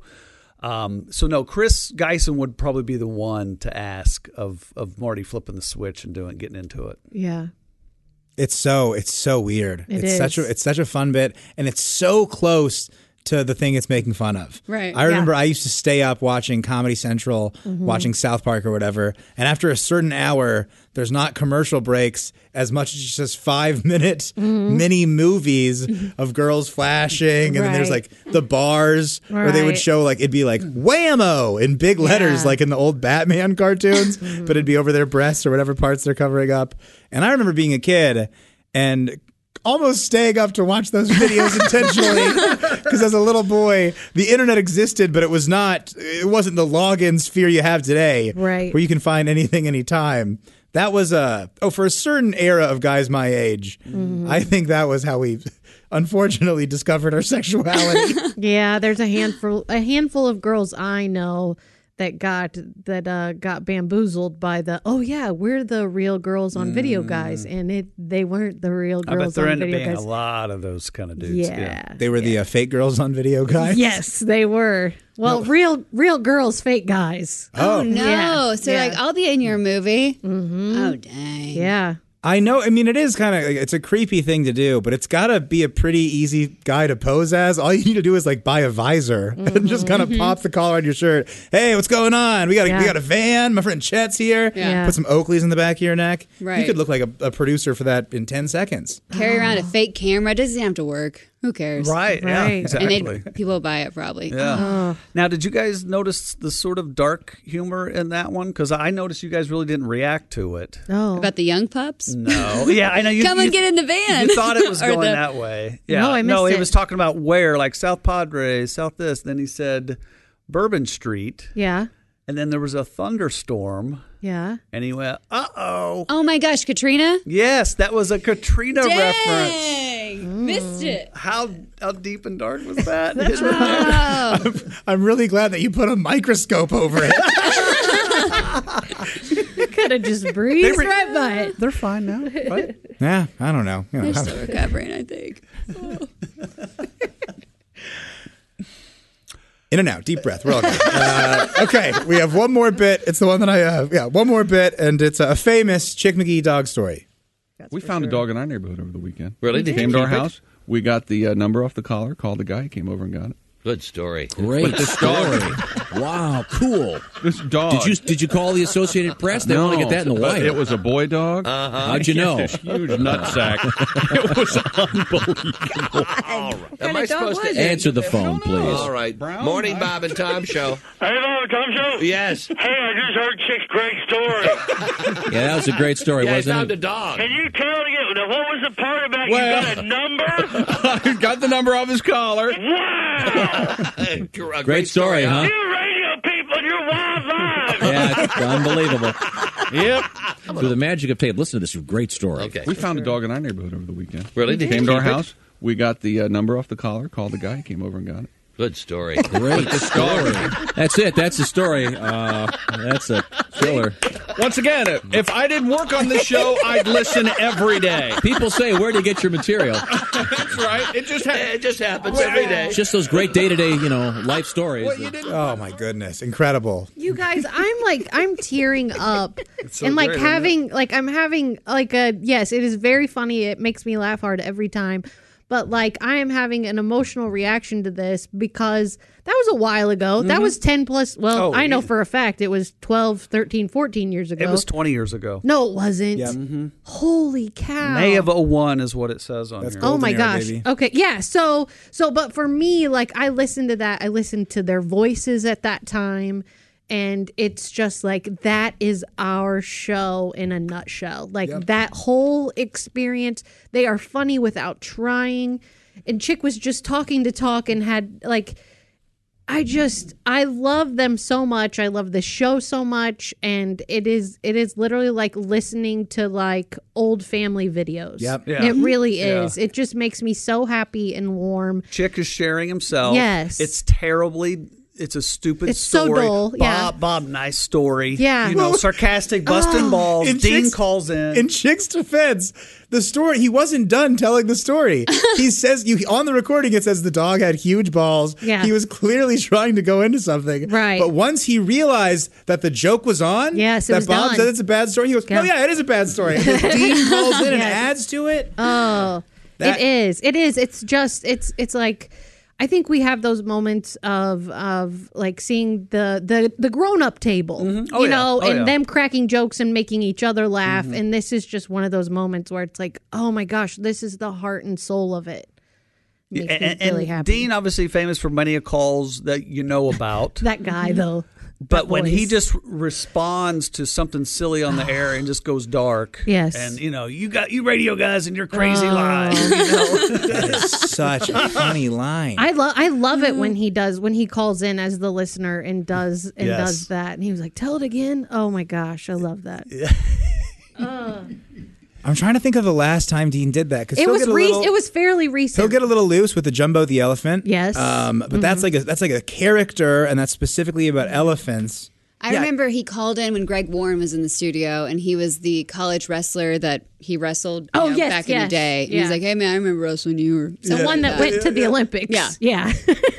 um, so no, Chris Geisen would probably be the one to ask of of Marty flipping the switch and doing getting into it. Yeah. It's so it's so weird. It it's is. such a it's such a fun bit, and it's so close to the thing it's making fun of. Right. I remember I used to stay up watching Comedy Central, Mhm. watching South Park or whatever, and after a certain hour, there's not commercial breaks as much as just five minute Mhm. mini movies of girls flashing, and then there's Right. like the bars where they would Right. show like it'd be like whammo in big letters, Yeah. like in the old Batman cartoons, but it'd be over their breasts or whatever parts they're covering up. And I remember being a kid and almost staying up to watch those videos intentionally because as a little boy the internet existed, but it was not it wasn't the login sphere you have today, Right. where you can find anything anytime. That was a oh for a certain era of guys my age. Mhm. I think that was how we unfortunately discovered our sexuality. Yeah, there's a handful a handful of girls I know that got that uh, got bamboozled by the oh yeah we're the real girls on video guys, and it they weren't the real I bet girls there on ended up video being guys. a lot of those kind of dudes. Yeah. They were the uh, fake girls on video guys? Yes, they were. Well, real real girls, fake guys. Oh. Oh, no. Yeah. So, Yeah. like, I'll be in your movie. Mm-hmm. Oh, dang. Yeah. I know. I mean, it is kind of like, it's a creepy thing to do, but it's got to be a pretty easy guy to pose as. All you need to do is like buy a visor and just kind of pop the collar on your shirt. Hey, what's going on? We got a, Yeah. we got a van. My friend Chet's here. Yeah. Put some Oakleys in the back of your neck. You Right. could look like a, a producer for that in ten seconds. Carry around a fake camera. It doesn't have to work. Who cares? Right, yeah, Right. exactly. And they, people buy it probably. Yeah. Oh. Now, did you guys notice the sort of dark humor in that one? Because I noticed you guys really didn't react to it. Oh. About the young pups? No. Yeah, I know. You, Come you, and get in the van. You thought it was Or going the- that way. Yeah. No, I No, missed he it. was talking about where, like South Padre, South this. Then he said Bourbon Street. Yeah. And then there was a thunderstorm. Yeah. And he went, uh-oh. Oh, my gosh. Katrina? Yes, that was a Katrina reference. Dang. Missed it. How how deep and dark was that? Oh. I'm, I'm really glad that you put a microscope over it. You could have just breezed re- right by it. They're fine now, right? Yeah, I don't know. You know, They're how- still recovering, I think. Oh. In and out, deep breath. We're all good. Uh, okay, we have one more bit. It's the one that I, uh, yeah, one more bit, and it's a famous Chick McGee dog story. We found a dog in our neighborhood over the weekend. Really? He Did came you to our keep it? house. We got the uh, number off the collar, called the guy, he came over and got it. Good story. Great But this dog- story. Wow, cool. This dog. Did you did you call the Associated Press? They no, want to get that in the but wire. It was a boy dog. Uh-huh. How'd you know? This huge nutsack. It was unbelievable. All right. Am kind I of dog supposed was to it? Answer the phone, please. All right. Brown, Morning, right? Bob and Tom Show. Hey, Bob and Tom Show? Yes. Hey, I just heard Chick's great story. Yeah, that was a great story, Yeah, I wasn't found it? a dog. Can you tell it again? Now, what was the part about Well- you got a number? I got the number off his collar. Wow! Great story, huh? You radio people, you're wild live. Yeah, it's unbelievable. Yep. Through the magic of tape. Listen to this great story. Okay. We found a dog in our neighborhood over the weekend. Really? He Did came you to our keep it? house. We got the uh, number off the collar, called the guy, he came over and got it. Good story. Great story. That's it. That's the story. Uh, that's a killer. Once again, if I didn't work on this show, I'd listen every day. People say, where do you get your material? That's right. It just ha- It just happens every day. It's just those great day-to-day, you know, life stories. Oh my goodness, incredible! You guys, I'm like, I'm tearing up. so and like great, isn't having, like, I'm having, like, a, yes, it is very funny. It makes me laugh hard every time. But like, I am having an emotional reaction to this because that was a while ago. That was ten plus, well, Oh, I know yeah. for a fact it was twelve, thirteen, fourteen years ago. It was twenty years ago. No, it wasn't. Yeah. Holy cow. May of oh one is what it says on That's here. cool. Oh my Golden era, gosh. baby. Okay. Yeah. So, so, but for me, like, I listened to that. I listened to their voices at that time. And it's just like, that is our show in a nutshell. Like, Yep. that whole experience, they are funny without trying. And Chick was just talking to talk and had, like, I just, I love them so much. I love the show so much. And it is, it is literally like listening to like old family videos. Yep. Yeah. It really Yeah. is. It just makes me so happy and warm. Chick is sharing himself. Yes. It's terribly. It's a stupid It's so story. dull, yeah. Bob, Bob, nice story. Yeah. You know, Well- sarcastic, busting Oh. balls. In Dean Chick's- calls in. In Chick's defense, the story, he wasn't done telling the story. He says, you on the recording, it says the dog had huge balls. Yeah. He was clearly trying to go into something. Right. But once he realized that the joke was on, Yes, it that was Bob done. said it's a bad story, he goes, Yeah. oh yeah, it is a bad story. And then Dean calls in and Yes. adds to it. Oh, That- it is. It is. It's just, it's, it's like, I think we have those moments of of like seeing the the, the grown up table, Oh, you yeah. know, Oh, and yeah. them cracking jokes and making each other laugh. And this is just one of those moments where it's like, oh my gosh, this is the heart and soul of it. Makes and, me really and happy. Dean, obviously famous for many calls that you know about. That guy though. But when he voice. just responds to something silly on the air and just goes dark, Yes. and you know, you got you radio guys and your crazy Oh. lies. You know? That is such a funny line. I love I love it when he does when he calls in as the listener and does and Yes. does that. And he was like, "Tell it again." Oh my gosh, I love that. I'm trying to think of the last time Dean did that. 'cause It he'll was get a re- little- it was fairly recent. He'll get a little loose with the Jumbo the elephant. Yes. Um, but that's like a that's like a character, and that's specifically about elephants. I Yeah. remember he called in when Greg Warren was in the studio, and he was the college wrestler that he wrestled you Oh, know, yes, back in yes. the day. And Yeah. He's like, hey, man, I remember wrestling you. Or The one that went to the Olympics. Yeah. Yeah.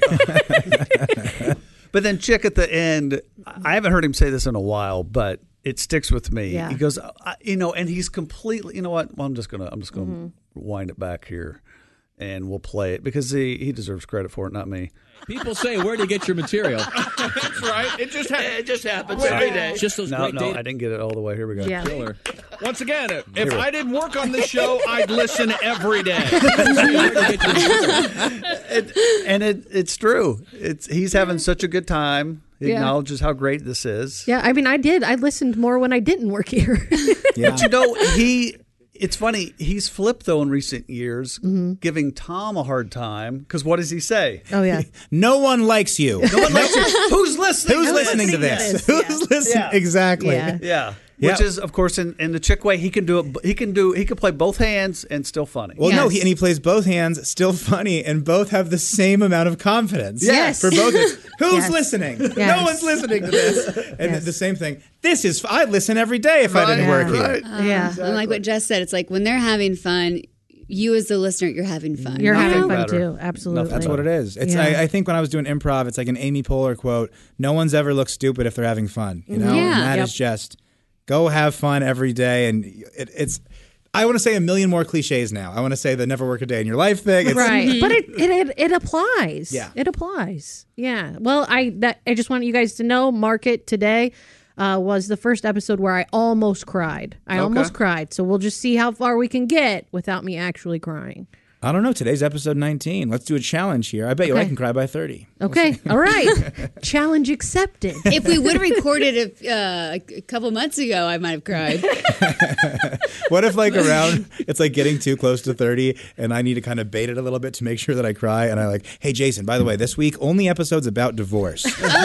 But then Chick at the end, I haven't heard him say this in a while, but it sticks with me. Yeah. He goes, I, you know, and he's completely, you know what? Well, I'm just gonna, I'm just gonna Mm-hmm. wind it back here, and we'll play it because he he deserves credit for it, not me. People say, where do you get your material? That's right. It just ha- It just happens Wait, every wait, day. Just those No, great no, data. I didn't get it all the way. Here we go. Yeah. Killer. Once again, if I didn't work on this show, I'd listen every day. It- and it it's true. It's he's having such a good time. He Yeah. acknowledges how great this is. Yeah, I mean, I did. I listened more when I didn't work here. Yeah. But you know, he. It's funny. He's flipped though in recent years, Mm-hmm. giving Tom a hard time because what does he say? Oh, yeah. No one likes you. No one likes you. Who's listening? Who's to listening to this? Who's listening? Yeah. Exactly. Yeah. Yeah. Yeah. Which is, of course, in, in the Chick way, he can do it. He can do. He can play both hands and still funny. Well, no, Yes. he, and he plays both hands, still funny, and both have the same amount of confidence. Yes. For both. Who's Yes. listening? No Yes. one's listening to this. And Yes. the same thing. This is. I'd listen every day if I didn't Right, work right. here. Um, Yeah. And like what Jess said, it's like when they're having fun, you as the listener, you're having fun. You're Nothing having fun better. too. Absolutely. That's what it is. It's. Yeah. I, I think when I was doing improv, it's like an Amy Poehler quote: "No one's ever looked stupid if they're having fun." You know, Yeah. and that Yep. is just go have fun every day, and it, it's. I want to say a million more cliches now. I want to say the never work a day in your life thing. It's, Right, but it, it it it applies. Yeah. It applies. Yeah. Well, I that I just want you guys to know. Mark it today. Uh, was the first episode where I almost cried. I Okay. almost cried. So we'll just see how far we can get without me actually crying. I don't know. Today's episode nineteen. Let's do a challenge here. I bet you I Okay. can cry by thirty. Okay. All right. Challenge accepted. If we would have recorded it uh, a couple months ago, I might have cried. What if, like, around, it's like getting too close to thirty, and I need to kind of bait it a little bit to make sure that I cry, and I like, hey, Jason, by the way, this week, only episodes about divorce.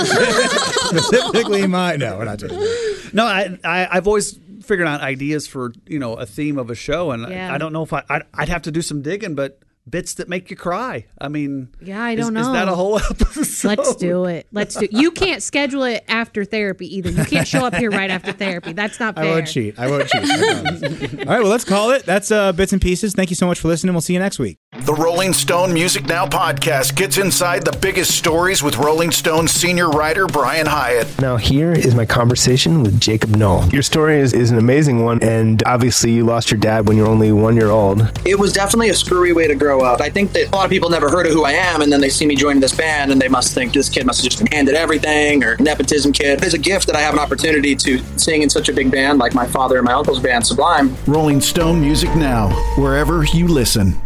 Specifically mine. No, we're not doing that. No, I, I I've always figured out ideas for you know a theme of a show, and Yeah. I, I don't know if I I'd, I'd have to do some digging, but bits that make you cry. I mean, Yeah, I is- don't Is that know. a whole episode? Let's do it. Let's do. You can't schedule it after therapy either. You can't show up here right after therapy. That's not fair. I won't cheat. I won't cheat. I promise. All right, well, let's call it. That's uh, Bits and Pieces. Thank you so much for listening. We'll see you next week. The Rolling Stone Music Now podcast gets inside the biggest stories with Rolling Stone senior writer Brian Hyatt. Now, here is my conversation with Jacob Knoll. Your story is, is an amazing one, and obviously you lost your dad when you were only one year old. It was definitely a screwy way to grow up. I think that a lot of people never heard of who I am, and then they see me joining this band, and they must think this kid must have just been handed everything, or nepotism kid. It's a gift that I have an opportunity to sing in such a big band like my father and my uncle's band, Sublime. Rolling Stone Music Now, wherever you listen.